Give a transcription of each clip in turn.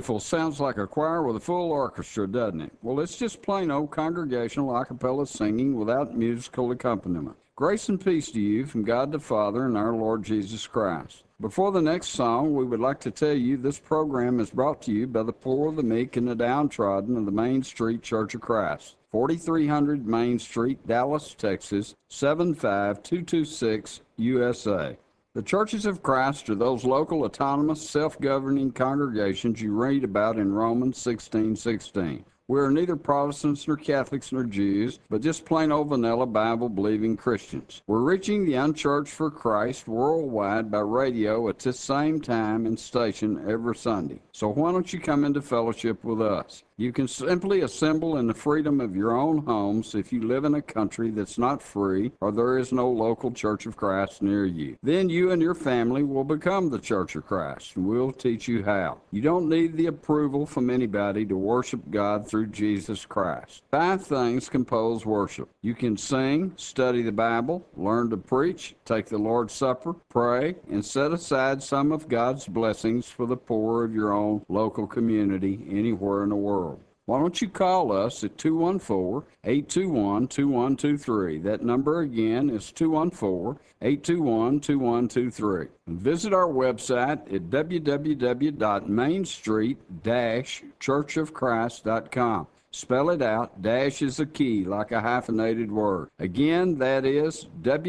Beautiful. Sounds like a choir with a full orchestra, doesn't it? Well, it's just plain old congregational a cappella singing without musical accompaniment. Grace and peace to you from God the Father and our Lord Jesus Christ. Before the next song, we would like to tell you this program is brought to you by the poor, the meek, and the downtrodden of the Main Street Church of Christ, 4300 Main Street, Dallas, Texas, 75226, USA. The Churches of Christ are those local, autonomous, self-governing congregations you read about in Romans 16:16. We are neither Protestants nor Catholics nor Jews, but just plain old vanilla Bible-believing Christians. We're reaching the unchurched for Christ worldwide by radio at this same time and station every Sunday. So why don't you come into fellowship with us? You can simply assemble in the freedom of your own homes if you live in a country that's not free or there is no local Church of Christ near you. Then you and your family will become the Church of Christ, and we'll teach you how. You don't need the approval from anybody to worship God through Jesus Christ. 5 things compose worship. You can sing, study the Bible, learn to preach, take the Lord's Supper, pray, and set aside some of God's blessings for the poor of your own local community anywhere in the world. Why don't you call us at 214-821-2123. That number again is 214-821-2123. Visit our website at www.mainstreet-churchofchrist.com. Spell it out. Dash is a key, like a hyphenated word. Again, that is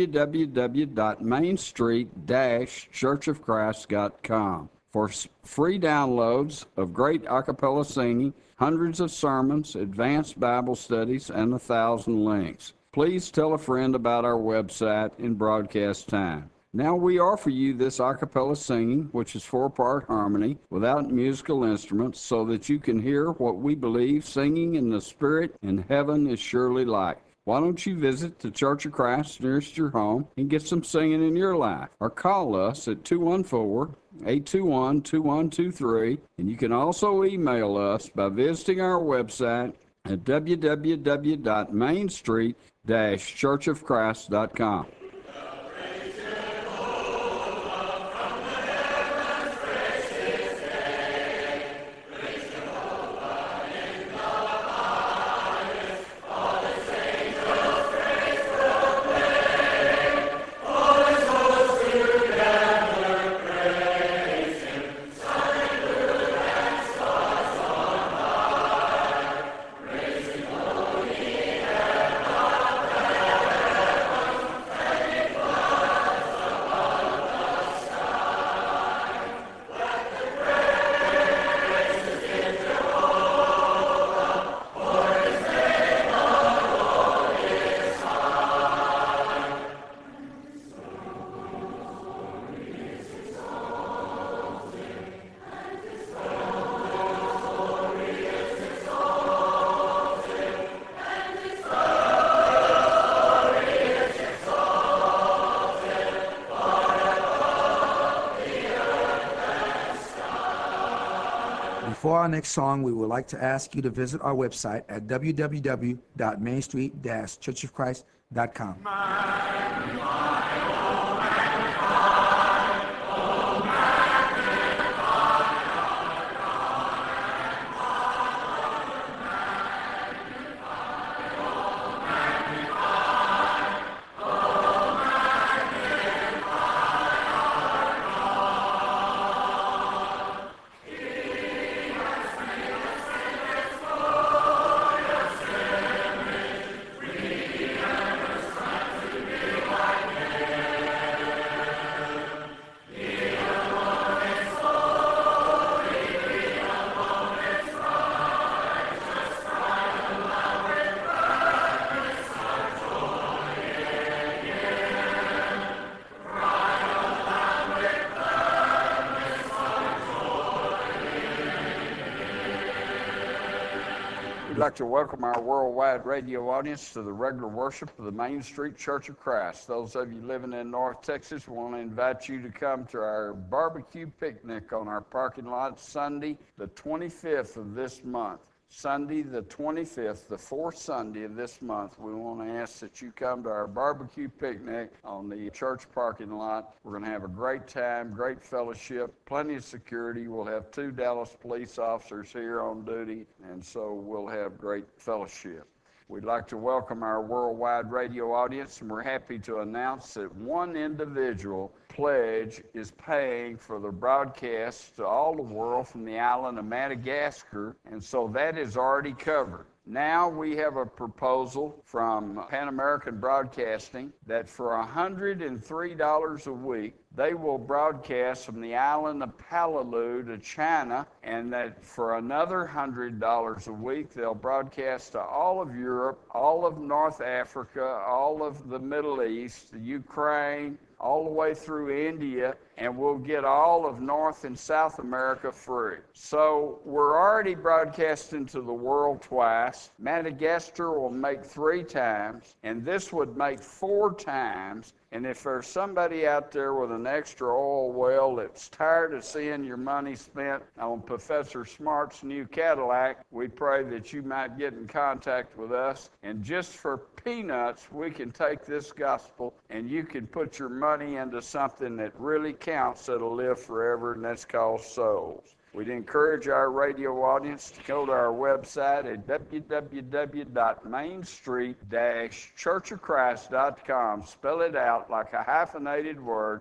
www.mainstreet-churchofchrist.com. For free downloads of great a cappella singing, hundreds of sermons, advanced Bible studies, and 1,000 links. Please tell a friend about our website in broadcast time. Now we offer you this a cappella singing, which is 4-part harmony without musical instruments, so that you can hear what we believe singing in the Spirit in heaven is surely like. Why don't you visit the Church of Christ nearest your home and get some singing in your life? Or call us at 214-821-2123. And you can also email us by visiting our website at www.mainstreet-churchofchrist.com. For our next song, we would like to ask you to visit our website at www.mainstreet-churchofchrist.com. We'd like to welcome our worldwide radio audience to the regular worship of the Main Street Church of Christ. Those of you living in North Texas, we want to invite you to come to our barbecue picnic on our parking lot Sunday, the 25th of this month. Sunday the 25th, the fourth Sunday of this month, we want to ask that you come to our barbecue picnic on the church parking lot. We're going to have a great time, great fellowship, plenty of security. We'll have 2 Dallas police officers here on duty, and so we'll have great fellowship. We'd like to welcome our worldwide radio audience, and we're happy to announce that one individual pledge is paying for the broadcast to all the world from the island of Madagascar, and so that is already covered. Now we have a proposal from Pan American Broadcasting that for $103 a week, they will broadcast from the island of Palau to China, and that for another $100 a week, they'll broadcast to all of Europe, all of North Africa, all of the Middle East, the Ukraine, all the way through India, and we'll get all of North and South America free. So we're already broadcasting to the world twice. Madagascar will make 3 times, and this would make 4 times. And if there's somebody out there with an extra oil well that's tired of seeing your money spent on Professor Smart's new Cadillac, we pray that you might get in contact with us. And just for peanuts, we can take this gospel and you can put your money into something that really counts, that'll live forever, and that's called souls. We'd encourage our radio audience to go to our website at www.mainstreet-churchofchrist.com. Spell it out like a hyphenated word,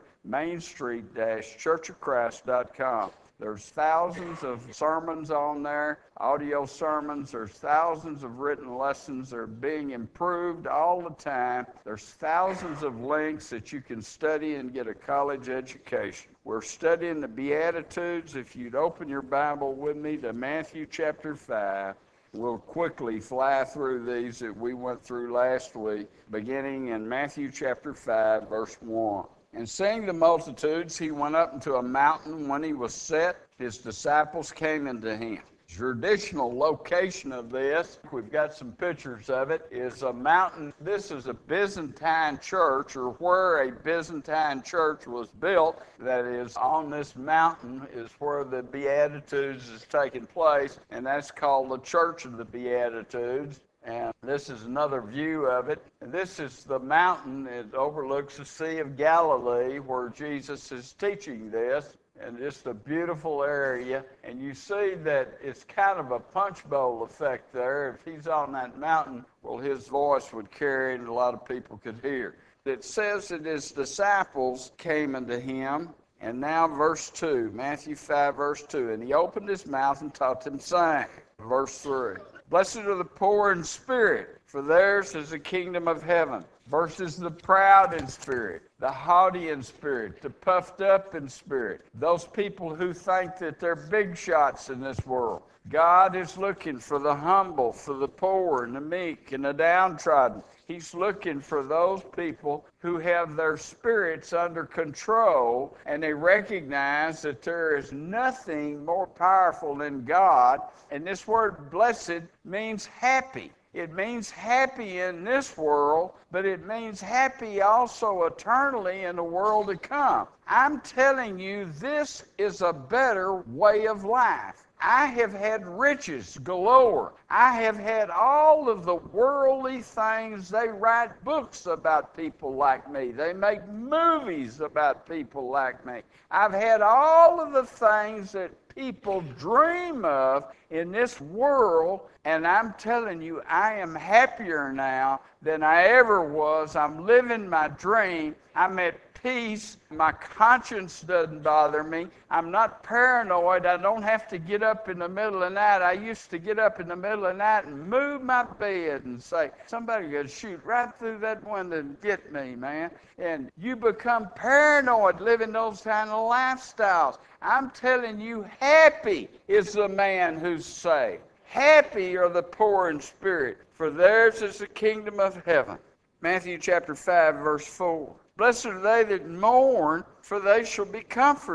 mainstreet-churchofchrist.com. There's thousands of sermons on there, audio sermons. There's thousands of written lessons. They're being improved all the time. There's thousands of links that you can study and get a college education. We're studying the Beatitudes. If you'd open your Bible with me to Matthew chapter 5, we'll quickly fly through these that we went through last week, beginning in Matthew chapter 5, verse 1. And seeing the multitudes, he went up into a mountain. When he was set, his disciples came unto him. Traditional location of this, we've got some pictures of it, is a mountain. This is a Byzantine church, or where a Byzantine church was built. That is, on this mountain is where the Beatitudes is taking place, and that's called the Church of the Beatitudes. And this is another view of it. And this is the mountain. It overlooks the Sea of Galilee where Jesus is teaching this. And just a beautiful area. And you see that it's kind of a punch bowl effect there. If he's on that mountain, well, his voice would carry and a lot of people could hear. It says that his disciples came unto him. And now verse 2, Matthew 5, verse 2. And he opened his mouth and taught them, saying, verse 3. Blessed are the poor in spirit, for theirs is the kingdom of heaven. Versus the proud in spirit, the haughty in spirit, the puffed up in spirit, those people who think that they're big shots in this world. God is looking for the humble, for the poor and the meek and the downtrodden. He's looking for those people who have their spirits under control, and they recognize that there is nothing more powerful than God. And this word blessed means happy. It means happy in this world, but it means happy also eternally in the world to come. I'm telling you, this is a better way of life. I have had riches galore. I have had all of the worldly things. They write books about people like me. They make movies about people like me. I've had all of the things that people dream of in this world, and I'm telling you, I am happier now than I ever was. I'm living my dream. I'm at peace. My conscience doesn't bother me. I'm not paranoid. I don't have to get up in the middle of the night. I used to get up in the middle of the night and move my bed and say, somebody could shoot right through that window and get me, man. And you become paranoid living those kind of lifestyles. I'm telling you, happy is the man who's saved. Happy are the poor in spirit, for theirs is the kingdom of heaven. Matthew chapter 5, verse 4. Blessed are they that mourn, for they shall be comforted.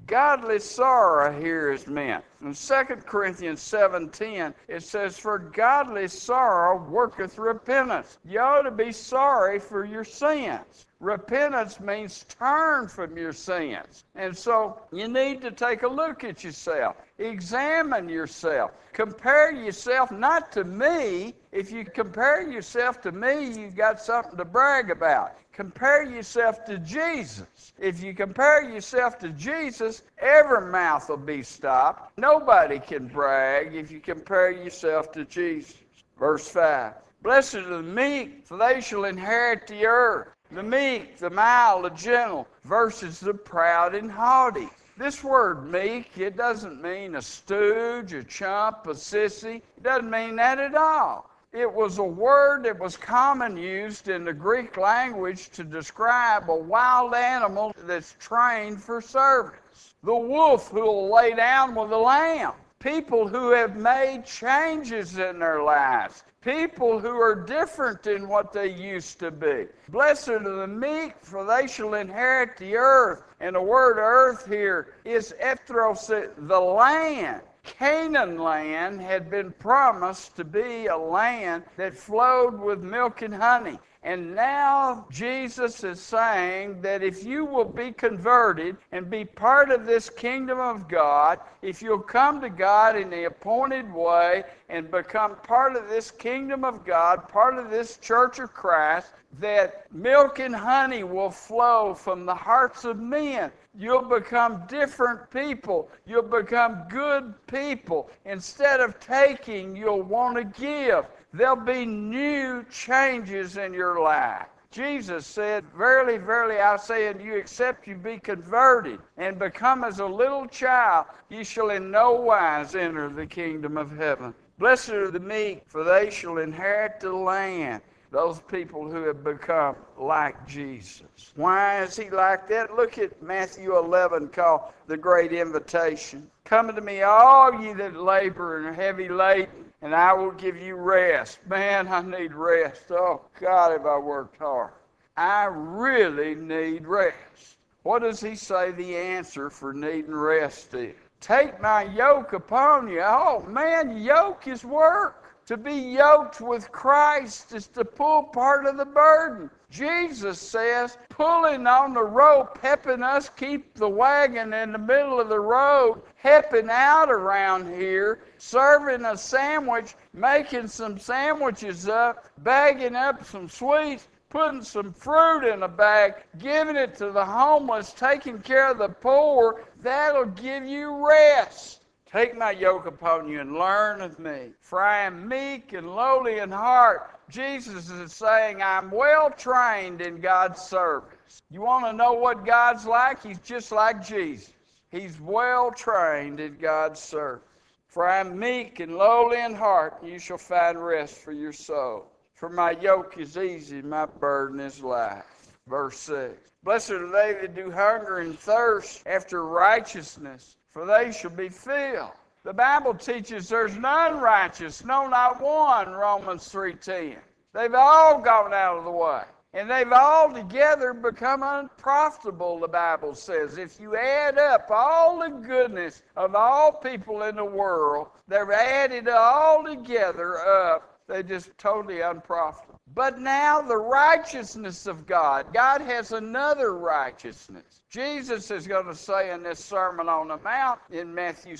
Godly sorrow here is meant. In 2 Corinthians 7:10, it says, "For godly sorrow worketh repentance." You ought to be sorry for your sins. Repentance means turn from your sins. And so you need to take a look at yourself. Examine yourself. Compare yourself not to me. If you compare yourself to me, you've got something to brag about. Compare yourself to Jesus. If you compare yourself to Jesus, every mouth will be stopped. Nobody can brag if you compare yourself to Jesus. Verse 5. Blessed are the meek, for they shall inherit the earth. The meek, the mild, the gentle, versus the proud and haughty. This word meek, it doesn't mean a stooge, a chump, a sissy. It doesn't mean that at all. It was a word that was common used in the Greek language to describe a wild animal that's trained for service. The wolf who will lay down with the lamb. People who have made changes in their lives. People who are different than what they used to be. Blessed are the meek, for they shall inherit the earth. And the word earth here is ethros, the land. Canaan land had been promised to be a land that flowed with milk and honey. And now Jesus is saying that if you will be converted and be part of this kingdom of God, if you'll come to God in the appointed way and become part of this kingdom of God, part of this church of Christ, that milk and honey will flow from the hearts of men. You'll become different people. You'll become good people. Instead of taking, you'll want to give. There'll be new changes in your life. Jesus said, "Verily, verily, I say unto you, except you be converted and become as a little child, ye shall in no wise enter the kingdom of heaven." Blessed are the meek, for they shall inherit the land. Those people who have become like Jesus. Why is he like that? Look at Matthew 11, called the Great Invitation. "Come unto me, all ye that labor and are heavy laden, and I will give you rest." Man, I need rest. Oh, God, have I worked hard. I really need rest. What does he say the answer for needing rest is? "Take my yoke upon you." Oh, man, yoke is work. To be yoked with Christ is to pull part of the burden. Jesus says, pulling on the rope, helping us keep the wagon in the middle of the road, helping out around here, serving a sandwich, making some sandwiches up, bagging up some sweets, putting some fruit in a bag, giving it to the homeless, taking care of the poor. That'll give you rest. "Take my yoke upon you and learn of me, for I am meek and lowly in heart." Jesus is saying, I'm well trained in God's service. You want to know what God's like? He's just like Jesus. He's well trained in God's service. "For I am meek and lowly in heart, and you shall find rest for your soul. For my yoke is easy, my burden is light." Verse 6. "Blessed are they that do hunger and thirst after righteousness, for they shall be filled." The Bible teaches there's none righteous, no, not one, Romans 3:10. They've all gone out of the way. And they've all together become unprofitable, the Bible says. If you add up all the goodness of all people in the world, they're added all together up. They're just totally unprofitable. But now the righteousness of God. God has another righteousness. Jesus is going to say in this Sermon on the Mount in Matthew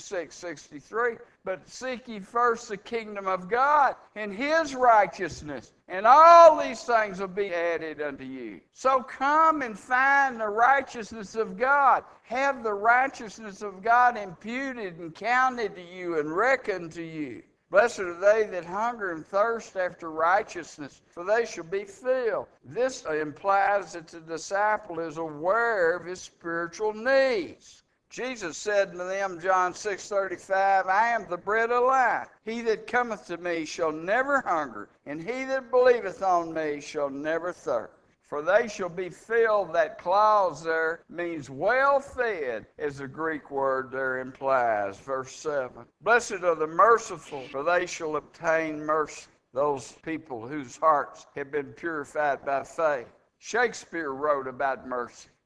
6:63, "But seek ye first the kingdom of God and his righteousness, and all these things will be added unto you." So come and find the righteousness of God. Have the righteousness of God imputed and counted to you and reckoned to you. "Blessed are they that hunger and thirst after righteousness, for they shall be filled." This implies that the disciple is aware of his spiritual needs. Jesus said to them, John 6:35, "I am the bread of life. He that cometh to me shall never hunger, and he that believeth on me shall never thirst. For they shall be filled." That clause there means well fed, as the Greek word there implies. Verse 7. "Blessed are the merciful, for they shall obtain mercy." Those people whose hearts have been purified by faith. Shakespeare wrote about mercy.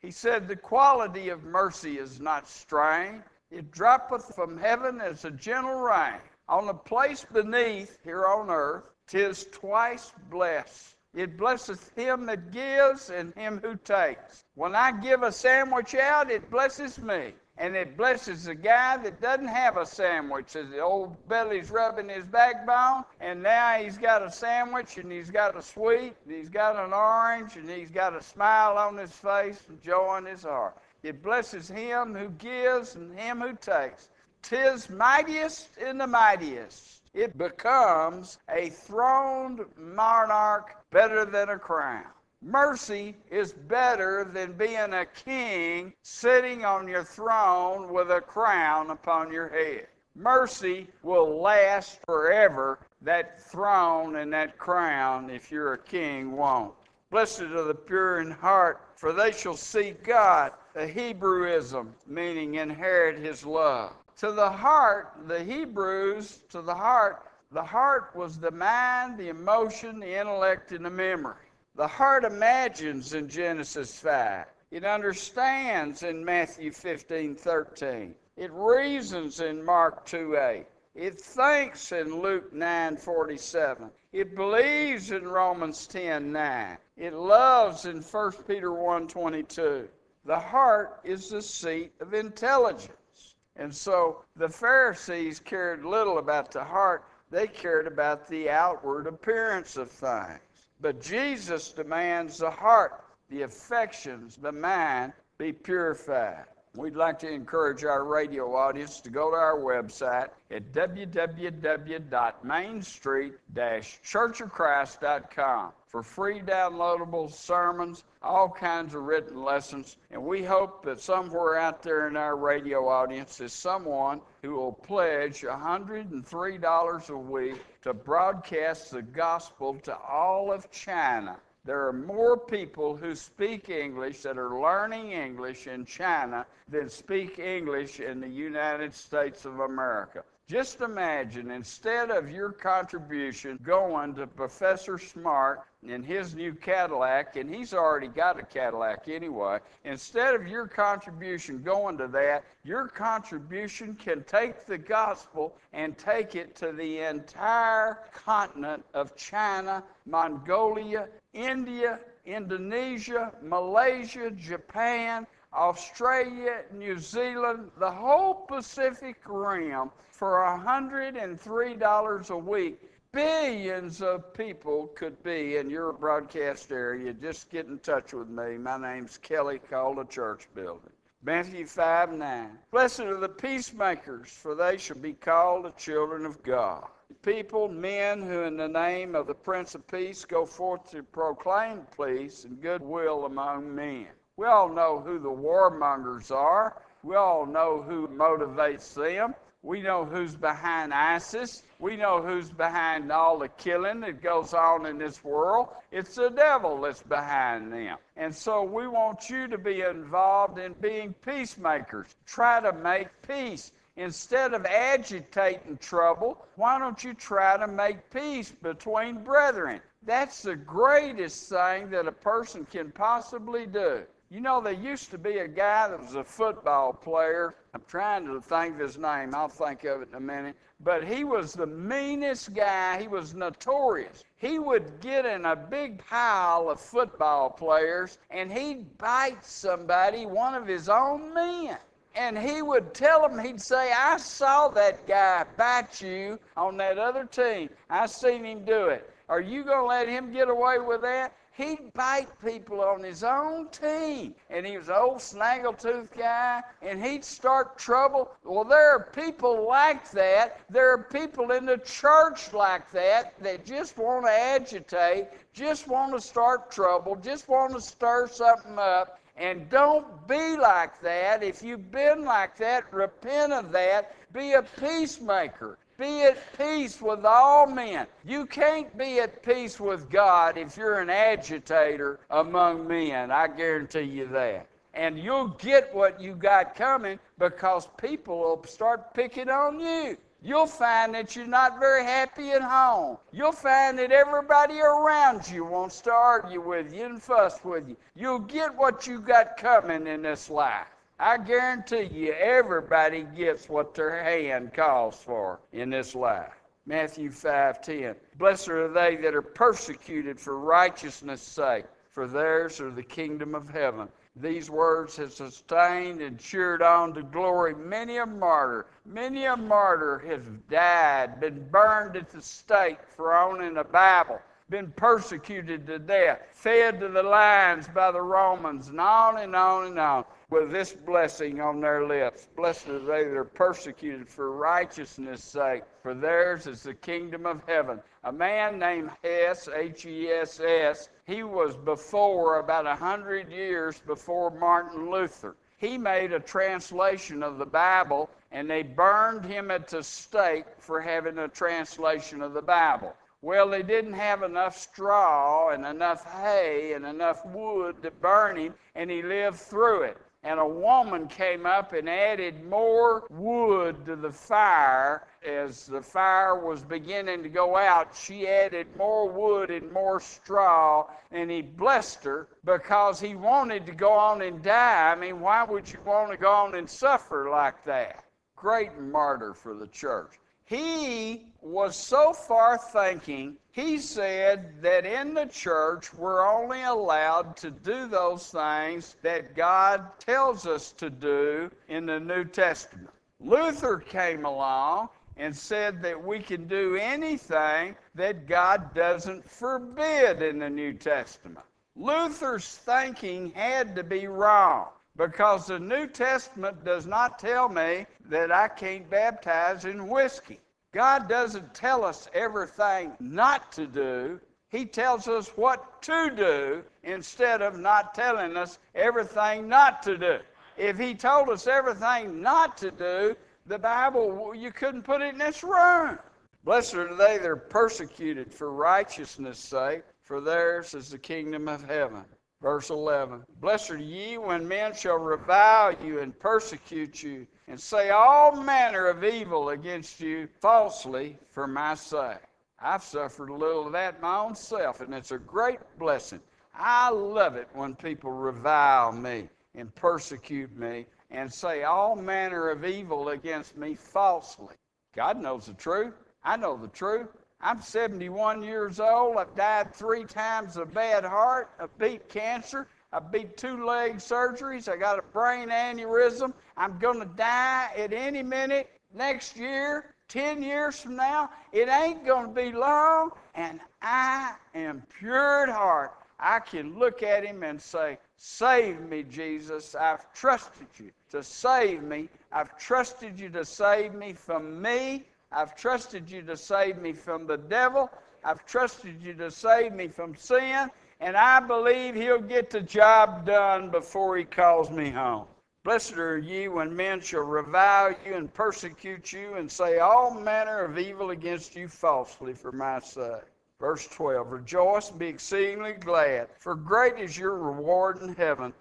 He said, the quality of mercy is not strained. It droppeth from heaven as a gentle rain. On the place beneath here on earth, 'tis twice blessed. It blesseth him that gives and him who takes. When I give a sandwich out, it blesses me. And it blesses the guy that doesn't have a sandwich. As the old belly's rubbing his backbone, and now he's got a sandwich, and he's got a sweet, and he's got an orange, and he's got a smile on his face and joy in his heart. It blesses him who gives and him who takes. 'Tis mightiest in the mightiest. It becomes a throned monarch better than a crown. Mercy is better than being a king sitting on your throne with a crown upon your head. Mercy will last forever. That throne and that crown, if you're a king, won't. Blessed are the pure in heart, for they shall see God. A Hebrewism, meaning inherit his love. To the heart, the Hebrews, to the heart was the mind, the emotion, the intellect, and the memory. The heart imagines in Genesis 5. It understands in Matthew 15:13. It reasons in Mark 2:8. It thinks in Luke 9:47. It believes in Romans 10:9. It loves in 1 Peter 1:22. The heart is the seat of intelligence. And so the Pharisees cared little about the heart. They cared about the outward appearance of things. But Jesus demands the heart, the affections, the mind be purified. We'd like to encourage our radio audience to go to our website at www.mainstreet-churchofchrist.com for free downloadable sermons, all kinds of written lessons. And we hope that somewhere out there in our radio audience is someone who will pledge $103 a week to broadcast the gospel to all of China. There are more people who speak English that are learning English in China than speak English in the United States of America. Just imagine, instead of your contribution going to Professor Smart in his new Cadillac, and he's already got a Cadillac anyway, instead of your contribution going to that, your contribution can take the gospel and take it to the entire continent of China, Mongolia, India, Indonesia, Malaysia, Japan, Australia, New Zealand, the whole Pacific Rim for $103 a week. Billions of people could be in your broadcast area. Just get in touch with me. My name's Kelly, called a church building. Matthew 5:9. Blessed are the peacemakers, for they shall be called the children of God. People, men who in the name of the Prince of Peace go forth to proclaim peace and goodwill among men. We all know who the warmongers are. We all know who motivates them. We know who's behind ISIS. We know who's behind all the killing that goes on in this world. It's the devil that's behind them. And so we want you to be involved in being peacemakers. Try to make peace. Instead of agitating trouble, why don't you try to make peace between brethren? That's the greatest thing that a person can possibly do. You know, there used to be a guy that was a football player. I'm trying to think of his name. I'll think of it in a minute. But he was the meanest guy. He was notorious. He would get in a big pile of football players, and he'd bite somebody, one of his own men. And he would tell them, he'd say, I saw that guy bite you on that other team. I seen him do it. Are you going to let him get away with that? He'd bite people on his own team. And he was an old snaggletooth guy, and he'd start trouble. Well, there are people like that. There are people in the church like that just want to agitate, just want to start trouble, just want to stir something up. And don't be like that. If you've been like that, repent of that. Be a peacemaker. Be at peace with all men. You can't be at peace with God if you're an agitator among men. I guarantee you that. And you'll get what you got coming because people will start picking on you. You'll find that you're not very happy at home. You'll find that everybody around you wants to argue with you and fuss with you. You'll get what you got coming in this life. I guarantee you, everybody gets what their hand calls for in this life. Matthew 5:10. Blessed are they that are persecuted for righteousness' sake, for theirs are the kingdom of heaven. These words have sustained and cheered on to glory many a martyr. Many a martyr has died, been burned at the stake for owning a Bible, been persecuted to death, fed to the lions by the Romans, and on and on and on, with this blessing on their lips. Blessed are they that are persecuted for righteousness' sake, for theirs is the kingdom of heaven. A man named Hess, Hess, he was about 100 years before Martin Luther. He made a translation of the Bible, and they burned him at the stake for having a translation of the Bible. Well, they didn't have enough straw and enough hay and enough wood to burn him, and he lived through it. And a woman came up and added more wood to the fire. As the fire was beginning to go out, she added more wood and more straw, and he blessed her because he wanted to go on and die. I mean, why would you want to go on and suffer like that? Great martyr for the church. He was so far thinking, he said that in the church we're only allowed to do those things that God tells us to do in the New Testament. Luther came along and said that we can do anything that God doesn't forbid in the New Testament. Luther's thinking had to be wrong, because the New Testament does not tell me that I can't baptize in whiskey. God doesn't tell us everything not to do. He tells us what to do instead of not telling us everything not to do. If he told us everything not to do, the Bible, you couldn't put it in this room. Blessed are they that are persecuted for righteousness' sake, for theirs is the kingdom of heaven. Verse 11, blessed are ye when men shall revile you and persecute you, and say all manner of evil against you falsely for my sake. I've suffered a little of that my own self, and it's a great blessing. I love it when people revile me and persecute me and say all manner of evil against me falsely. God knows the truth. I know the truth. I'm 71 years old. I've died 3 times of bad heart. I've beat cancer. I beat 2 leg surgeries. I got a brain aneurysm. I'm going to die at any minute next year, 10 years from now. It ain't going to be long, and I am pure at heart. I can look at him and say, save me, Jesus. I've trusted you to save me. I've trusted you to save me from me. I've trusted you to save me from the devil. I've trusted you to save me from sin. And I believe he'll get the job done before he calls me home. Blessed are ye when men shall revile you and persecute you and say all manner of evil against you falsely for my sake. Verse 12, rejoice and be exceedingly glad, for great is your reward in heaven.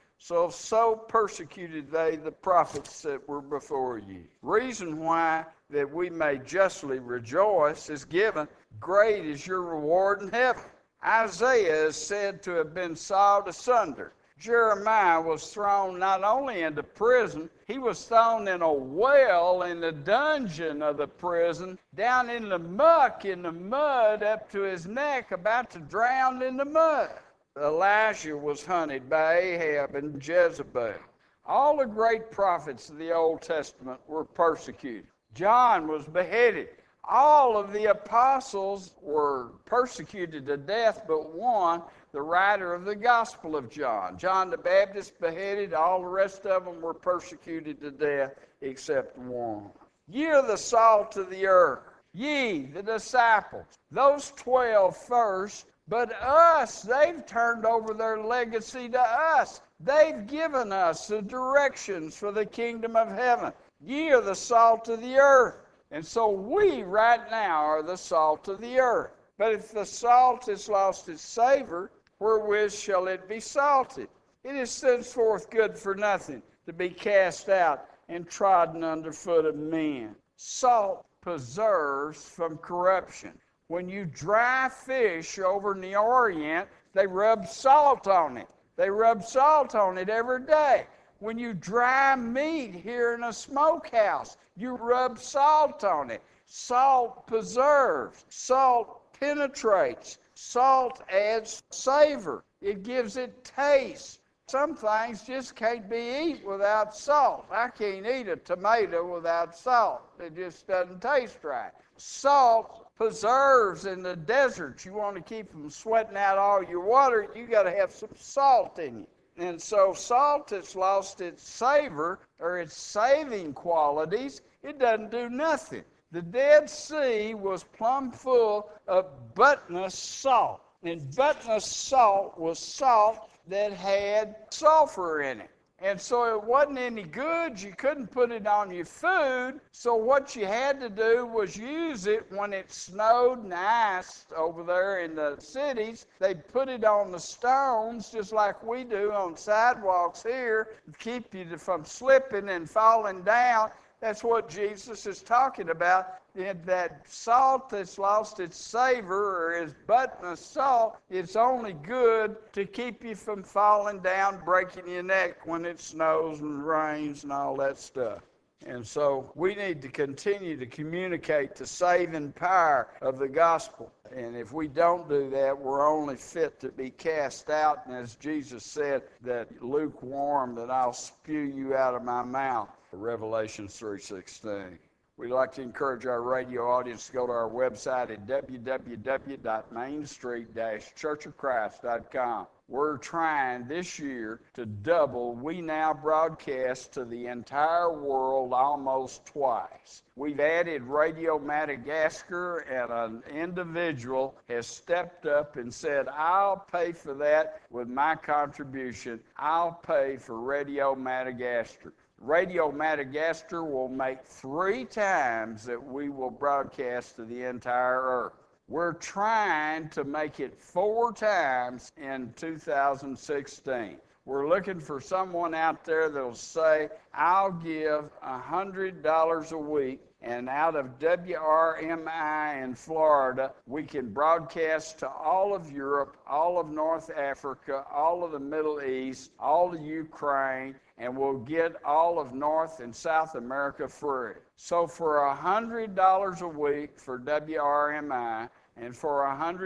So persecuted they the prophets that were before you. Reason why that we may justly rejoice is given. Great is your reward in heaven. Isaiah is said to have been sawed asunder. Jeremiah was thrown not only into prison, he was thrown in a well in the dungeon of the prison, down in the muck, in the mud, up to his neck, about to drown in the mud. Elijah was hunted by Ahab and Jezebel. All the great prophets of the Old Testament were persecuted. John was beheaded. All of the apostles were persecuted to death but one, the writer of the Gospel of John. John the Baptist beheaded. All the rest of them were persecuted to death except one. Ye are the salt of the earth. Ye, the disciples. Those 12 first, but us, they've turned over their legacy to us. They've given us the directions for the kingdom of heaven. Ye are the salt of the earth. And so we right now are the salt of the earth. But if the salt has lost its savor, wherewith shall it be salted? It is henceforth good for nothing, to be cast out and trodden under foot of men. Salt preserves from corruption. When you dry fish over in the Orient, they rub salt on it. They rub salt on it every day. When you dry meat here in a smokehouse, you rub salt on it. Salt preserves. Salt penetrates. Salt adds savor. It gives it taste. Some things just can't be eaten without salt. I can't eat a tomato without salt. It just doesn't taste right. Salt preserves in the desert. You want to keep from sweating out all your water, you got to have some salt in you. And so salt has lost its savor or its saving qualities. It doesn't do nothing. The Dead Sea was plumb full of buttonous salt. And buttonous salt was salt that had sulfur in it. And so it wasn't any good. You couldn't put it on your food. So what you had to do was use it when it snowed and iced over there in the cities. They'd put it on the stones just like we do on sidewalks here to keep you from slipping and falling down. That's what Jesus is talking about. That salt that's lost its savor or is buttonous salt, it's only good to keep you from falling down, breaking your neck when it snows and rains and all that stuff. And so we need to continue to communicate the saving power of the gospel. And if we don't do that, we're only fit to be cast out. And as Jesus said, that lukewarm, that I'll spew you out of my mouth. Revelation 3:16. We'd like to encourage our radio audience to go to our website at www.mainstreet-churchofchrist.com. We're trying this year to double. We now broadcast to the entire world almost twice. We've added Radio Madagascar, and an individual has stepped up and said, I'll pay for that with my contribution. I'll pay for Radio Madagascar. Radio Madagascar will make 3 times that we will broadcast to the entire earth. We're trying to make it 4 times in 2016. We're looking for someone out there that'll say, I'll give $100 a week, and out of WRMI in Florida, we can broadcast to all of Europe, all of North Africa, all of the Middle East, all of Ukraine, and we'll get all of North and South America free. So for $100 a week for WRMI and for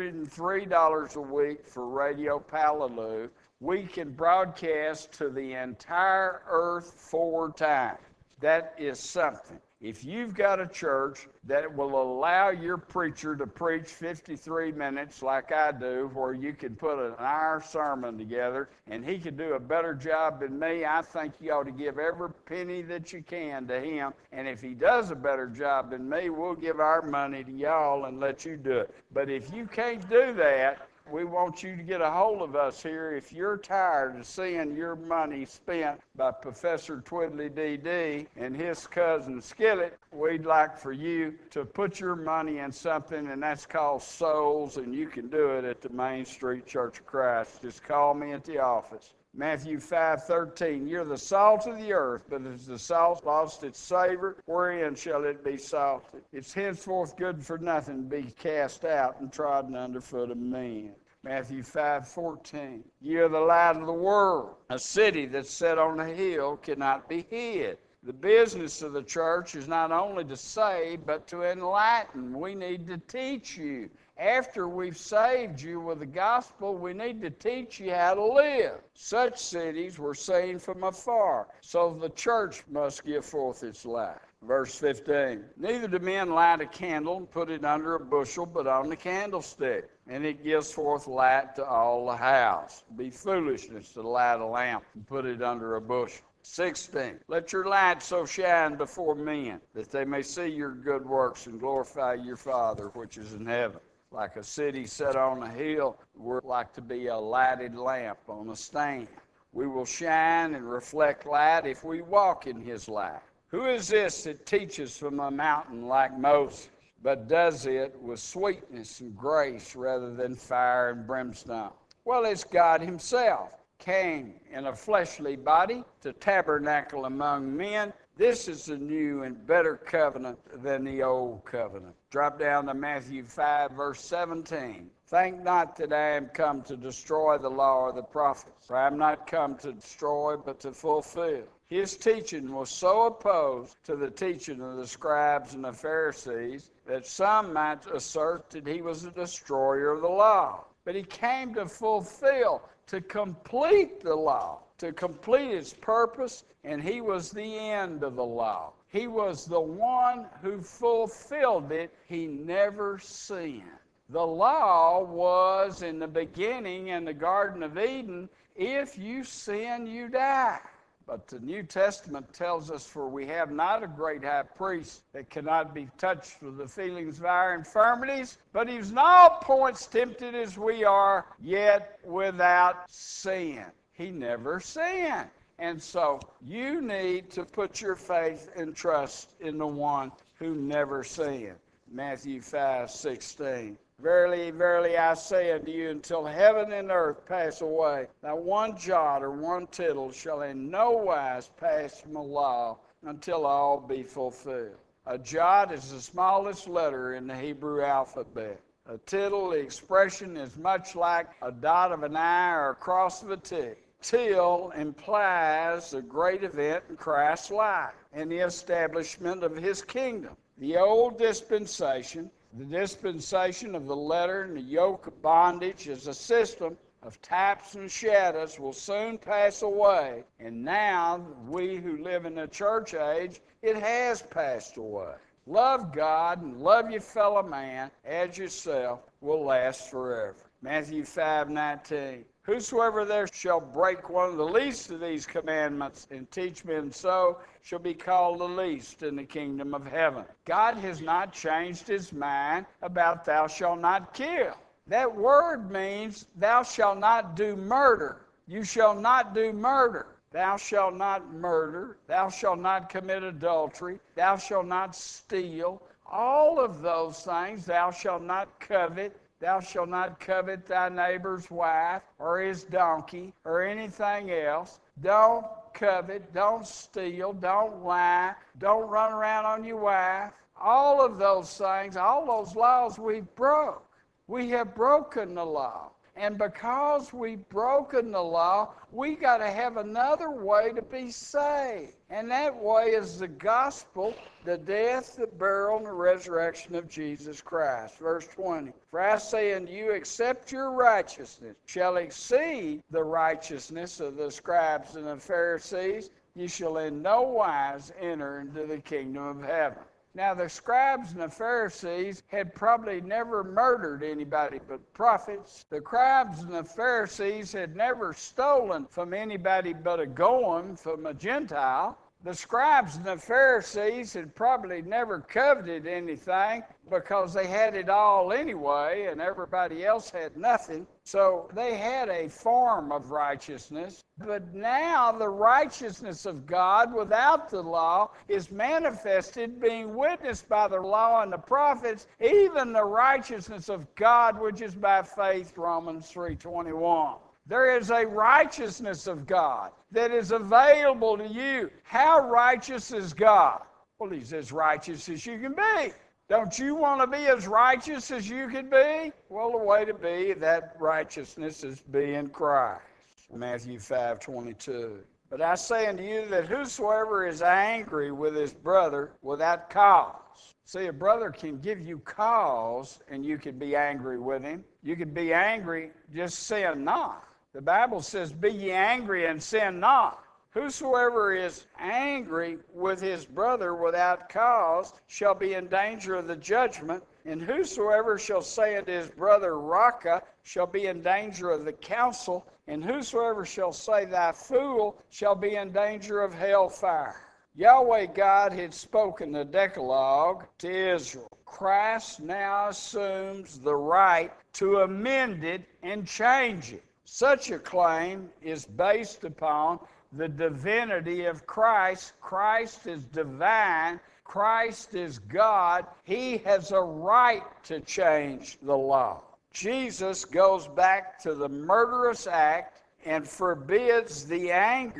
$103 a week for Radio Palaloo, we can broadcast to the entire earth 4 times. That is something. If you've got a church that will allow your preacher to preach 53 minutes like I do, where you can put an hour sermon together, and he can do a better job than me, I think you ought to give every penny that you can to him. And if he does a better job than me, we'll give our money to y'all and let you do it. But if you can't do that, we want you to get a hold of us here. If you're tired of seeing your money spent by Professor Twiddly DD and his cousin Skillet, we'd like for you to put your money in something, and that's called souls, and you can do it at the Main Street Church of Christ. Just call me at the office. Matthew 5:13, you're the salt of the earth, but as the salt lost its savor, wherein shall it be salted? It's henceforth good for nothing to be cast out and trodden under foot of men. Matthew 5:14, ye are the light of the world. A city that's set on a hill cannot be hid. The business of the church is not only to save, but to enlighten. We need to teach you. After we've saved you with the gospel, we need to teach you how to live. Such cities were seen from afar, so the church must give forth its light. Verse 15, neither do men light a candle and put it under a bushel, but on the candlestick, and it gives forth light to all the house. It'd be foolishness to light a lamp and put it under a bushel. 16, let your light so shine before men, that they may see your good works and glorify your Father which is in heaven. Like a city set on a hill, we're like to be a lighted lamp on a stand. We will shine and reflect light if we walk in his light. Who is this that teaches from a mountain like Moses, but does it with sweetness and grace rather than fire and brimstone? Well, it's God himself came in a fleshly body to tabernacle among men, This is the new and better covenant than the old covenant. Drop down to Matthew 5, verse 17. Think not that I am come to destroy the law or the prophets, for I am not come to destroy, but to fulfill. His teaching was so opposed to the teaching of the scribes and the Pharisees that some might assert that he was a destroyer of the law. But he came to fulfill, to complete the law, to complete its purpose, and he was the end of the law. He was the one who fulfilled it. He never sinned. The law was in the beginning in the Garden of Eden. If you sin, you die. But the New Testament tells us, for we have not a great high priest that cannot be touched with the feelings of our infirmities, but he was in all points tempted as we are, yet without sin. He never sinned. And so you need to put your faith and trust in the one who never sinned. Matthew 5:16. Verily, verily, I say unto you, until heaven and earth pass away, not one jot or one tittle shall in no wise pass from the law until all be fulfilled. A jot is the smallest letter in the Hebrew alphabet. A tittle, the expression is much like a dot of an I or a cross of a T. Till implies a great event in Christ's life and the establishment of his kingdom. The old dispensation, the dispensation of the letter and the yoke of bondage, is a system of types and shadows, will soon pass away. And now, we who live in the church age, it has passed away. Love God and love your fellow man as yourself will last forever. Matthew 5:19. Whosoever there shall break one of the least of these commandments and teach men so shall be called the least in the kingdom of heaven. God has not changed his mind about thou shalt not kill. That word means thou shalt not do murder. You shall not do murder. Thou shalt not murder. Thou shalt not commit adultery. Thou shalt not steal. All of those things, thou shalt not covet. Thou shalt not covet thy neighbor's wife or his donkey or anything else. Don't covet, don't steal, don't lie, don't run around on your wife. All of those things, all those laws we broke. We have broken the law. And because we've broken the law, we got to have another way to be saved. And that way is the gospel, the death, the burial, and the resurrection of Jesus Christ. Verse 20. For I say unto you, except your righteousness shall exceed the righteousness of the scribes and the Pharisees, you shall in no wise enter into the kingdom of heaven. Now, the scribes and the Pharisees had probably never murdered anybody but prophets. The scribes and the Pharisees had never stolen from anybody but a Goan, from a Gentile. The scribes and the Pharisees had probably never coveted anything because they had it all anyway and everybody else had nothing. So they had a form of righteousness. But now the righteousness of God without the law is manifested, being witnessed by the law and the prophets, even the righteousness of God which is by faith, Romans 3:21. There is a righteousness of God that is available to you. How righteous is God? Well, he's as righteous as you can be. Don't you want to be as righteous as you can be? Well, the way to be that righteousness is be in Christ. Matthew 5:22. But I say unto you that whosoever is angry with his brother without cause. See, a brother can give you cause and you can be angry with him. You can be angry, just sin not. The Bible says, be ye angry and sin not. Whosoever is angry with his brother without cause shall be in danger of the judgment, and whosoever shall say unto his brother, Raca, shall be in danger of the council, and whosoever shall say, thy fool, shall be in danger of hellfire. Yahweh God had spoken the Decalogue to Israel. Christ now assumes the right to amend it and change it. Such a claim is based upon the divinity of Christ. Christ is divine. Christ is God. He has a right to change the law. Jesus goes back to the murderous act and forbids the anger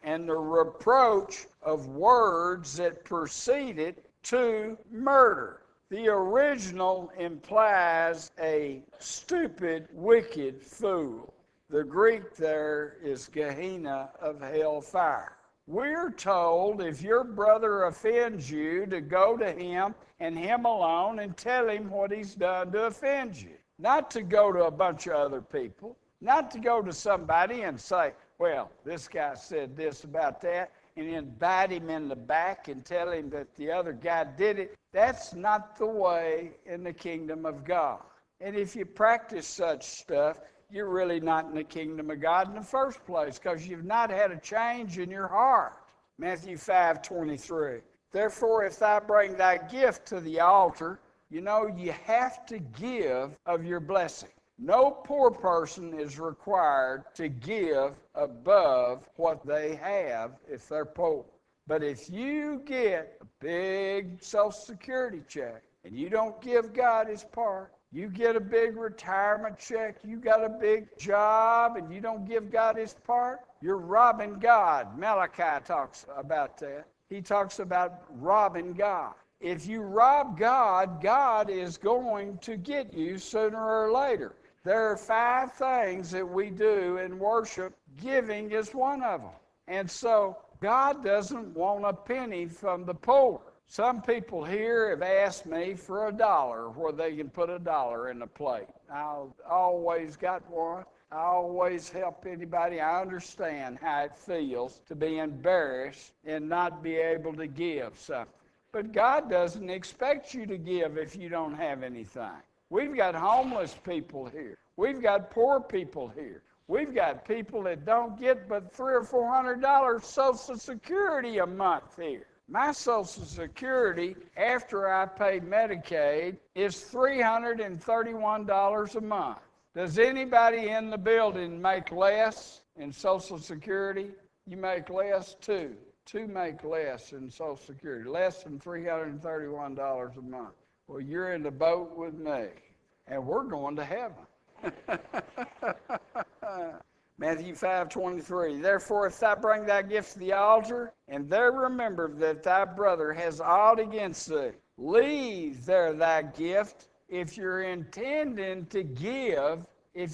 and the reproach of words that preceded to murder. The original implies a stupid, wicked fool. The Greek there is Gehenna of hellfire. We're told if your brother offends you to go to him and him alone and tell him what he's done to offend you. Not to go to a bunch of other people. Not to go to somebody and say, well, this guy said this about that, and then bite him in the back and tell him that the other guy did it. That's not the way in the kingdom of God. And if you practice such stuff, you're really not in the kingdom of God in the first place, because you've not had a change in your heart. Matthew 5:23. Therefore, if thou bring thy gift to the altar, you have to give of your blessing. No poor person is required to give above what they have if they're poor. But if you get a big Social Security check and you don't give God his part, you get a big retirement check, you got a big job, and you don't give God his part, you're robbing God. Malachi talks about that. He talks about robbing God. If you rob God, God is going to get you sooner or later. There are 5 things that we do in worship. Giving is one of them. And so God doesn't want a penny from the poor. Some people here have asked me for $1 where they can put $1 in the plate. I've always got one. I always help anybody. I understand how it feels to be embarrassed and not be able to give something. But God doesn't expect you to give if you don't have anything. We've got homeless people here. We've got poor people here. We've got people that don't get but $300 or $400 Social Security a month here. My Social Security, after I pay Medicaid, is $331 a month. Does anybody in the building make less in Social Security? You make less too. 2 make less in Social Security, less than $331 a month. Well, you're in the boat with me, and we're going to heaven. Matthew 5:23. Therefore, if thou bring thy gift to the altar, and there remember that thy brother has aught against thee, leave there thy gift. If you're intending to give,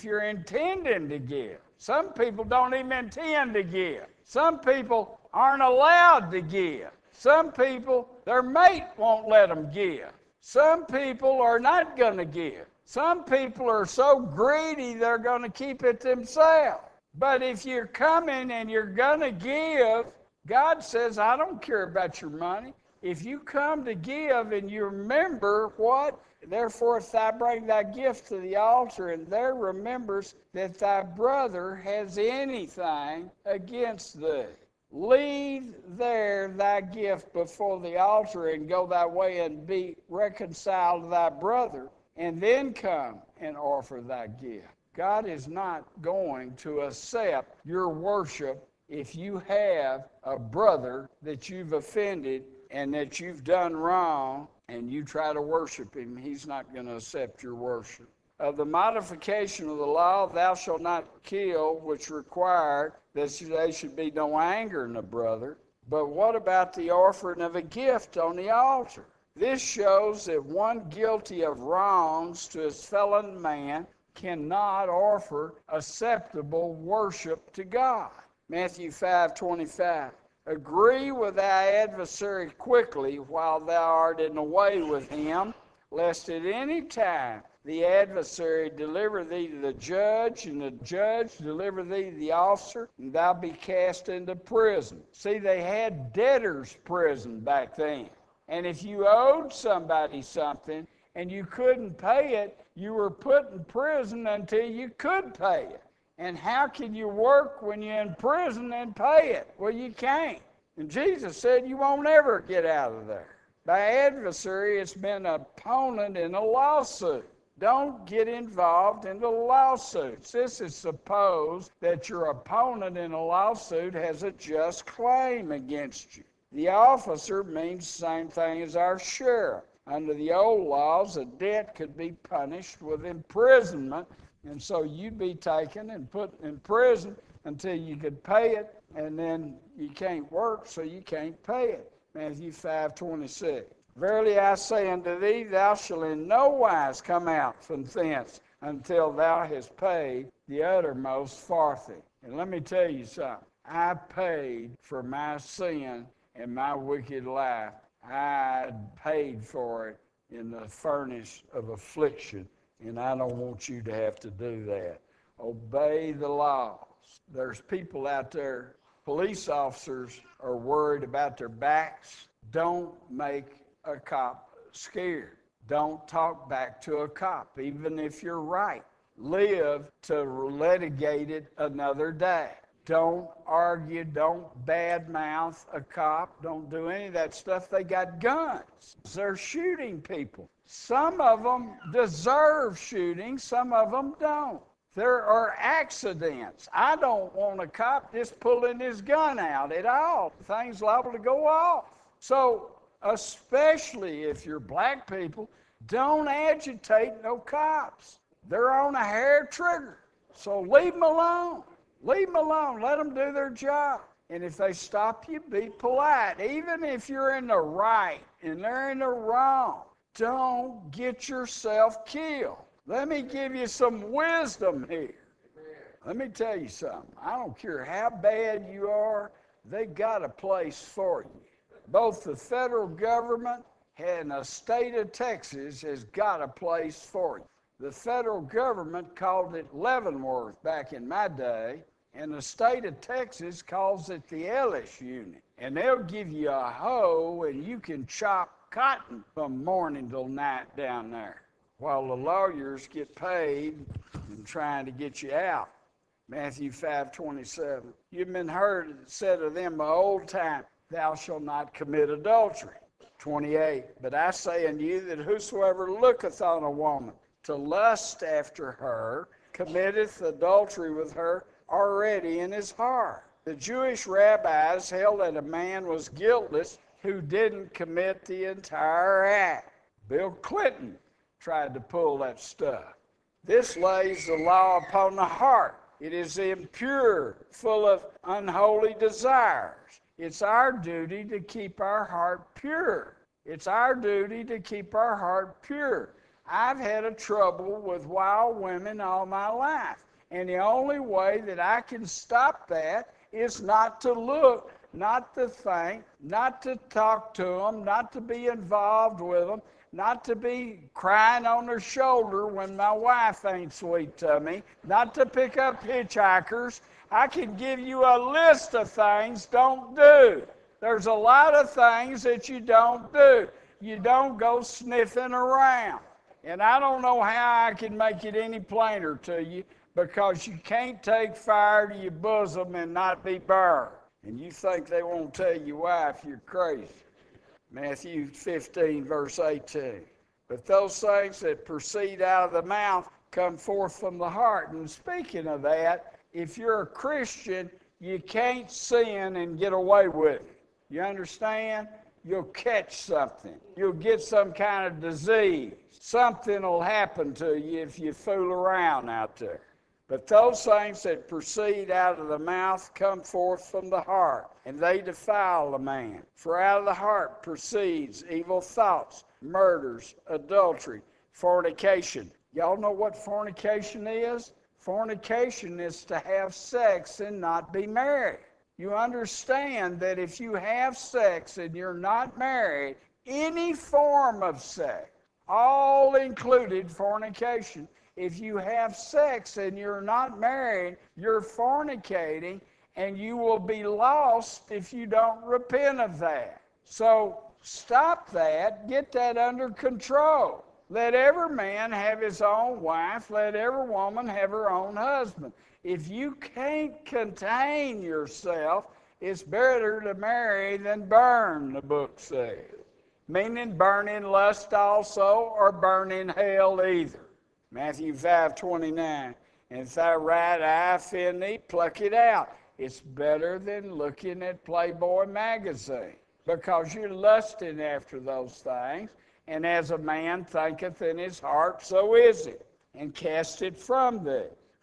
Some people don't even intend to give. Some people aren't allowed to give. Some people, their mate won't let them give. Some people are not going to give. Some people are so greedy they're going to keep it themselves. But if you're coming and you're going to give, God says, I don't care about your money. If you come to give and you remember what? Therefore, if thou bring thy gift to the altar, and there remembers that thy brother has anything against thee, leave there thy gift before the altar, and go thy way and be reconciled to thy brother, and then come and offer thy gift. God is not going to accept your worship if you have a brother that you've offended and that you've done wrong, and you try to worship him. He's not going to accept your worship. Of the modification of the law, thou shalt not kill, which required that there should be no anger in the brother. But what about the offering of a gift on the altar? This shows that one guilty of wrongs to his fellow man cannot offer acceptable worship to God. Matthew 5:25. Agree with thy adversary quickly while thou art in the way with him, lest at any time the adversary deliver thee to the judge, and the judge deliver thee to the officer, and thou be cast into prison. See, they had debtor's prison back then. And if you owed somebody something and you couldn't pay it, you were put in prison until you could pay it. And how can you work when you're in prison and pay it? Well, you can't. And Jesus said you won't ever get out of there. By adversary, it's been an opponent in a lawsuit. Don't get involved in the lawsuits. This is supposed that your opponent in a lawsuit has a just claim against you. The officer means the same thing as our sheriff. Under the old laws, a debt could be punished with imprisonment, and so you'd be taken and put in prison until you could pay it, and then you can't work, so you can't pay it. Matthew 5:26. Verily I say unto thee, thou shalt in no wise come out from thence until thou hast paid the uttermost farthing. And let me tell you something. I paid for my sin and my wicked life. I paid for it in the furnace of affliction, and I don't want you to have to do that. Obey the laws. There's people out there, police officers are worried about their backs. Don't make a cop scared. Don't talk back to a cop, even if you're right. Live to litigate it another day. Don't argue, don't badmouth a cop, don't do any of that stuff. They got guns. They're shooting people. Some of them deserve shooting, some of them don't. There are accidents. I don't want a cop just pulling his gun out at all. The thing's liable to go off. So, especially if you're black people, don't agitate no cops. They're on a hair trigger. So leave them alone. Leave them alone. Let them do their job. And if they stop you, be polite. Even if you're in the right and they're in the wrong, don't get yourself killed. Let me give you some wisdom here. Let me tell you something. I don't care how bad you are, they got a place for you. Both the federal government and the state of Texas has got a place for you. The federal government called it Leavenworth back in my day, and the state of Texas calls it the Ellis unit. And they'll give you a hoe, and you can chop cotton from morning till night down there, while the lawyers get paid and trying to get you out. Matthew 5:27. You've been heard it said of them of old time, thou shalt not commit adultery. 28. But I say unto you that whosoever looketh on a woman to lust after her committeth adultery with her already in his heart. The Jewish rabbis held that a man was guiltless who didn't commit the entire act. Bill Clinton tried to pull that stuff. This lays the law upon the heart. It is impure, full of unholy desires. It's our duty to keep our heart pure. It's our duty to keep our heart pure. I've had a trouble with wild women all my life. And the only way that I can stop that is not to look, not to think, not to talk to them, not to be involved with them, not to be crying on their shoulder when my wife ain't sweet to me, not to pick up hitchhikers. I can give you a list of things don't do. There's a lot of things that you don't do. You don't go sniffing around. And I don't know how I can make it any plainer to you, because you can't take fire to your bosom and not be burned. And you think they won't tell you why if you're crazy. Matthew 15, verse 18. But those things that proceed out of the mouth come forth from the heart. And speaking of that, if you're a Christian, you can't sin and get away with it. You understand? You'll catch something. You'll get some kind of disease. Something will happen to you if you fool around out there. But those things that proceed out of the mouth come forth from the heart, and they defile the man. For out of the heart proceeds evil thoughts, murders, adultery, fornication. Y'all know what fornication is? Fornication is to have sex and not be married. You understand that if you have sex and you're not married, any form of sex, all included fornication, if you have sex and you're not married, you're fornicating, and you will be lost if you don't repent of that. So stop that. Get that under control. Let every man have his own wife. Let every woman have her own husband. If you can't contain yourself, it's better to marry than burn, the book says. Meaning burn in lust also, or burn in hell either. Matthew 5:29. And if thy right eye offend thee, pluck it out. It's better than looking at Playboy magazine, because you're lusting after those things. And as a man thinketh in his heart, so is it. And cast it from thee.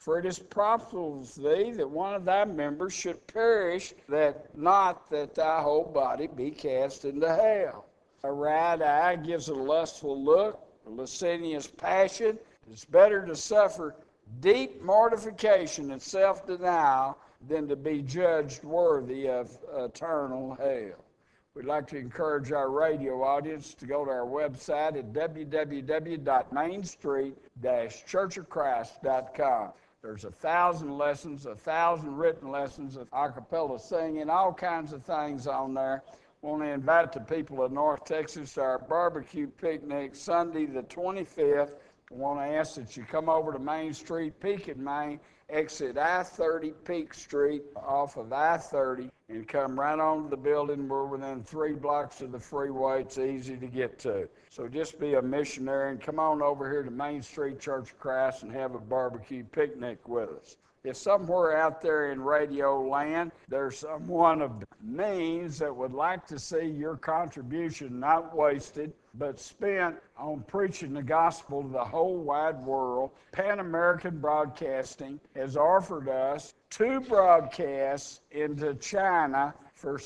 For it is profitable to thee that one of thy members should perish, that not that thy whole body be cast into hell. A right eye gives a lustful look, a lascivious passion. It's better to suffer deep mortification and self-denial than to be judged worthy of eternal hell. We'd like to encourage our radio audience to go to our website at www.mainstreet-churchofchrist.com. There's 1,000 lessons, 1,000 written lessons of a cappella singing, all kinds of things on there. We want to invite the people of North Texas to our barbecue picnic Sunday the 25th. I want to ask that you come over to Main Street, Peak in Main, exit I-30 Peak Street off of I-30, and come right on to the building. We're within 3 blocks of the freeway. It's easy to get to. So just be a missionary and come on over here to Main Street Church of Christ and have a barbecue picnic with us. If somewhere out there in radio land there's someone of means that would like to see your contribution not wasted, but spent on preaching the gospel to the whole wide world, Pan American Broadcasting has offered us 2 broadcasts into China for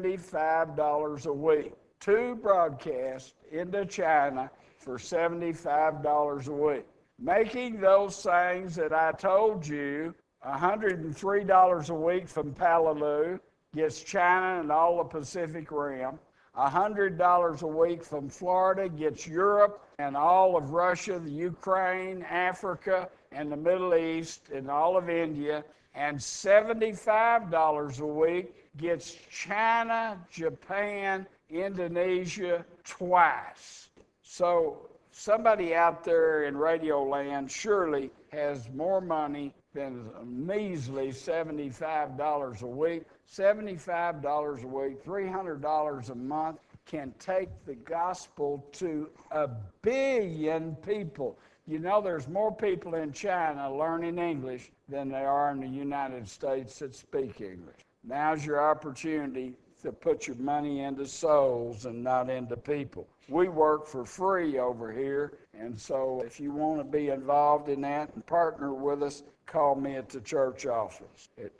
$75 a week. 2 broadcasts into China for $75 a week. Making those things that I told you, $103 a week from Palaloo gets China and all the Pacific Rim. $100 a week from Florida gets Europe and all of Russia, the Ukraine, Africa, and the Middle East, and all of India. And $75 a week gets China, Japan, Indonesia twice. So somebody out there in radio land surely has more money than a measly $75 a week. $75 a week, $300 a month can take the gospel to 1 billion people. You know, there's more people in China learning English than there are in the United States that speak English. Now's your opportunity to put your money into souls and not into people. We work for free over here, and so if you want to be involved in that and partner with us, call me at the church office at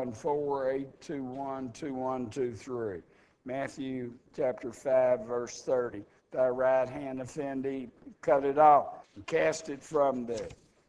214-821-2123. Matthew chapter 5, verse 30. Thy right hand offend thee, cut it off, and cast it from thee.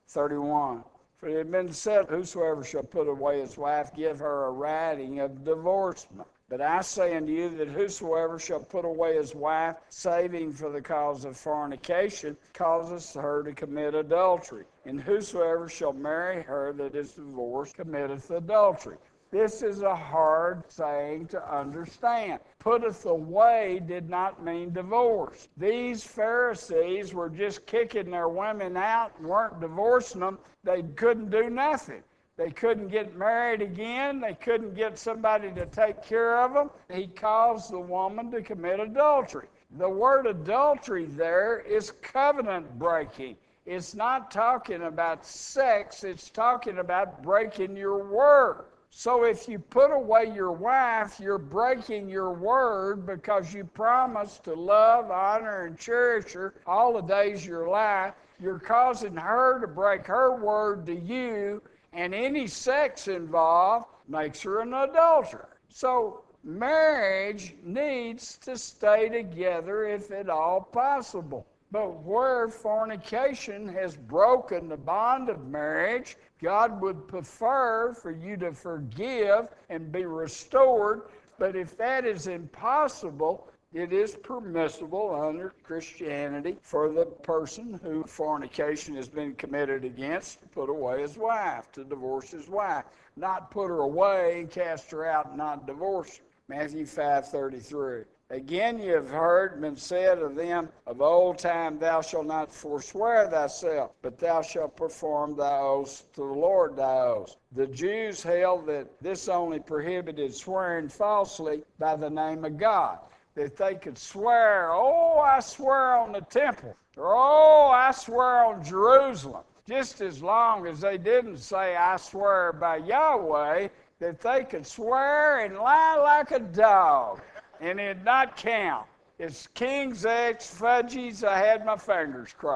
31. For it had been said, whosoever shall put away his wife, give her a writing of divorcement. But I say unto you that whosoever shall put away his wife, saving for the cause of fornication, causes her to commit adultery. And whosoever shall marry her that is divorced, committeth adultery. This is a hard saying to understand. Putteth away did not mean divorce. These Pharisees were just kicking their women out and weren't divorcing them. They couldn't do nothing. They couldn't get married again. They couldn't get somebody to take care of them. He caused the woman to commit adultery. The word adultery there is covenant breaking. It's not talking about sex. It's talking about breaking your word. So if you put away your wife, you're breaking your word because you promised to love, honor, and cherish her all the days of your life. You're causing her to break her word to you, and any sex involved makes her an adulterer. So marriage needs to stay together if at all possible. But where fornication has broken the bond of marriage, God would prefer for you to forgive and be restored. But if that is impossible, it is permissible under Christianity for the person who fornication has been committed against to put away his wife, to divorce his wife. Not put her away and cast her out and not divorce her. Matthew 5:33. Again you have heard been said of them of old time, thou shalt not forswear thyself, but thou shalt perform thy oaths to the Lord thy oaths. The Jews held that this only prohibited swearing falsely by the name of God. That they could swear, oh, I swear on the temple, or oh, I swear on Jerusalem. Just as long as they didn't say, I swear by Yahweh, that they could swear and lie like a dog, and it'd not count. It's king's eggs, fudgies, I had my fingers crossed.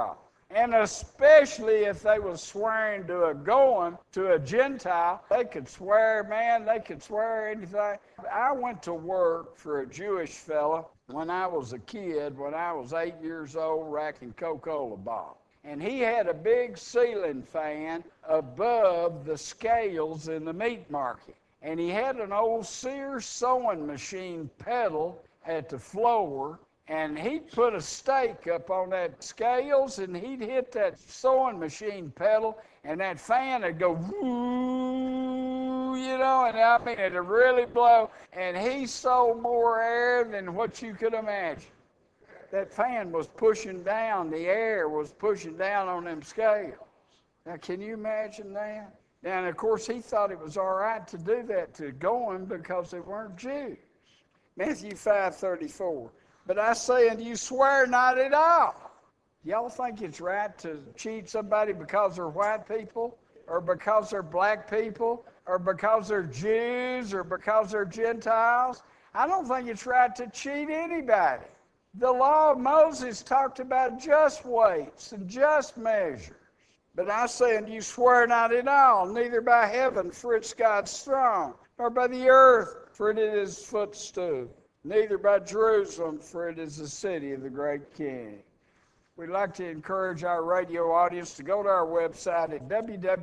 And especially if they was swearing to a Gentile, they could swear, man, they could swear anything. I went to work for a Jewish fella when I was a kid, when I was 8 years old, racking Coca-Cola bottles. And he had a big ceiling fan above the scales in the meat market. And he had an old Sears sewing machine pedal at the floor, and he'd put a stake up on that scales, and he'd hit that sewing machine pedal, and that fan would go, whoo, and I mean, it'd really blow, and he sold more air than what you could imagine. That fan was pushing down, the air was pushing down on them scales. Now, can you imagine that? And, of course, he thought it was all right to do that to Goin because they weren't Jews. Matthew 5:34. But I say unto you, swear not at all. Y'all think it's right to cheat somebody because they're white people, or because they're black people, or because they're Jews, or because they're Gentiles? I don't think it's right to cheat anybody. The law of Moses talked about just weights and just measures. But I say unto you, swear not at all, neither by heaven, for it's God's throne, nor by the earth, for it is his footstool, neither by Jerusalem, for it is the city of the great King. We'd like to encourage our radio audience to go to our website at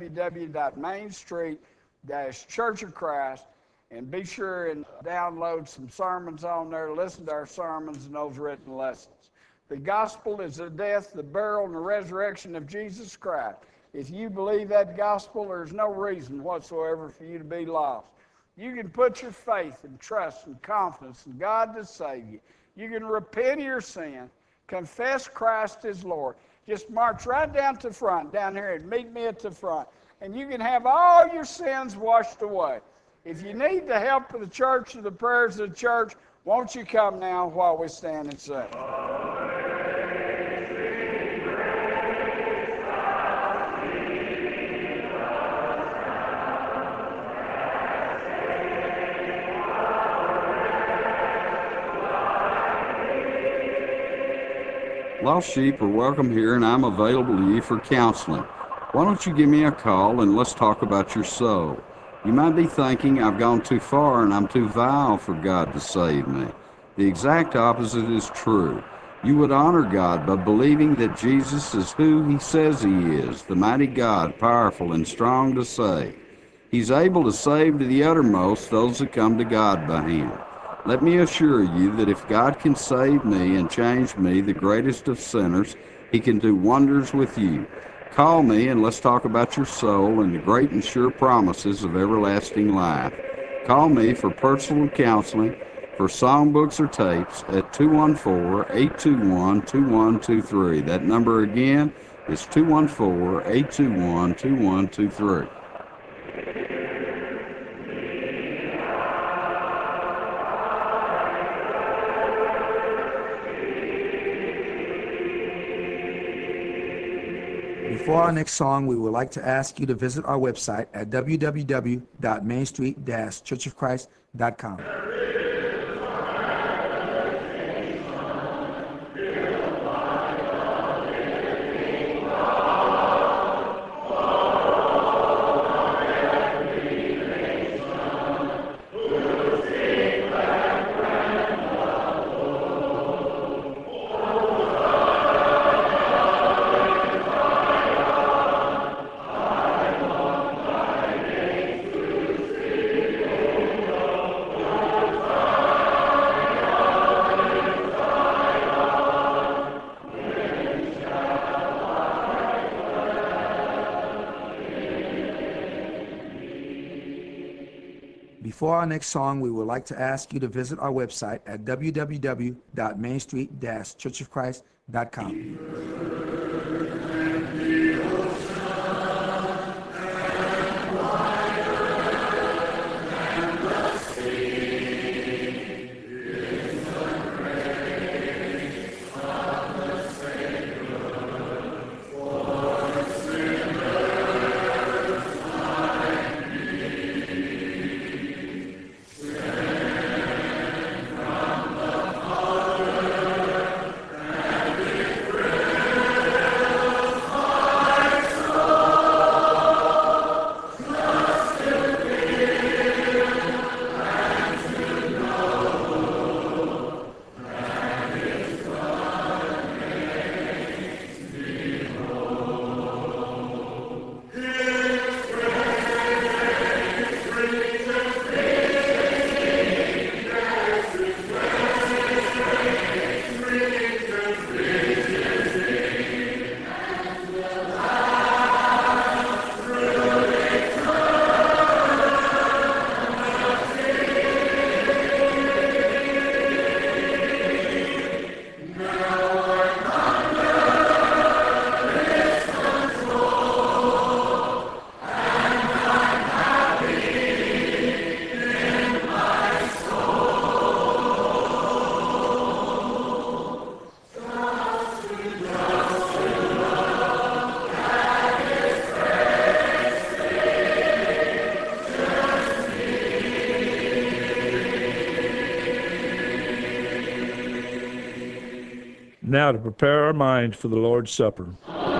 www.mainstreet-churchofchrist and be sure and download some sermons on there, listen to our sermons and those written lessons. The gospel is the death, the burial, and the resurrection of Jesus Christ. If you believe that gospel, there's no reason whatsoever for you to be lost. You can put your faith and trust and confidence in God to save you. You can repent of your sin, confess Christ as Lord. Just march right down to the front, down here, and meet me at the front. And you can have all your sins washed away. If you need the help of the church or the prayers of the church, won't you come now while we stand and sing? Lost sheep are welcome here, and I'm available to you for counseling. Why don't you give me a call and let's talk about your soul? You might be thinking I've gone too far and I'm too vile for God to save me. The exact opposite is true. You would honor God by believing that Jesus is who he says he is, the mighty God, powerful and strong to save. He's able to save to the uttermost those that come to God by him. Let me assure you that if God can save me and change me, the greatest of sinners, he can do wonders with you. Call me and let's talk about your soul and the great and sure promises of everlasting life. Call me for personal counseling, for songbooks or tapes at 214-821-2123. That number again is 214-821-2123. Before our next song, we would like to ask you to visit our website at www.mainstreet-churchofchrist.com. Before our next song, we would like to ask you to visit our website at www.mainstreet-churchofchrist.com. Now to prepare our minds for the Lord's Supper.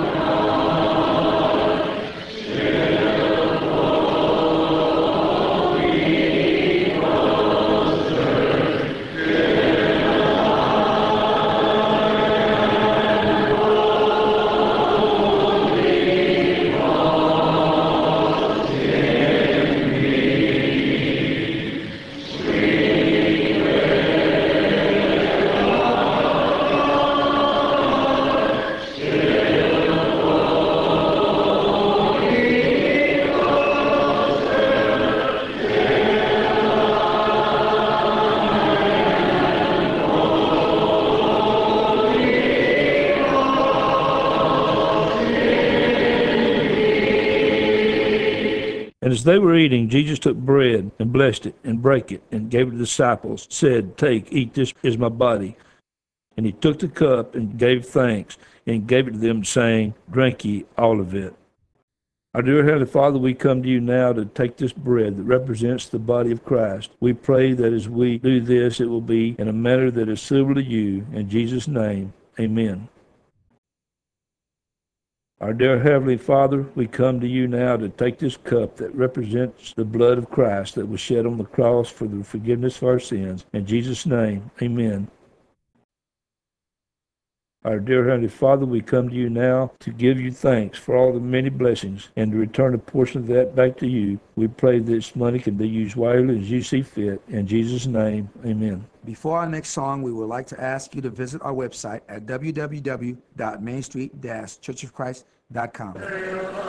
And as they were eating, Jesus took bread and blessed it and brake it and gave it to the disciples, said, Take, eat, this is my body. And he took the cup and gave thanks and gave it to them, saying, Drink ye all of it. Our dear Heavenly Father, we come to you now to take this bread that represents the body of Christ. We pray that as we do this, it will be in a manner that is suitable to you. In Jesus' name, amen. Our dear Heavenly Father, we come to you now to take this cup that represents the blood of Christ that was shed on the cross for the forgiveness of our sins. In Jesus' name, amen. Our dear Heavenly Father, we come to you now to give you thanks for all the many blessings and to return a portion of that back to you. We pray this money can be used wisely as you see fit. In Jesus' name, amen. Before our next song, we would like to ask you to visit our website at www.mainstreet-churchofchrist.com.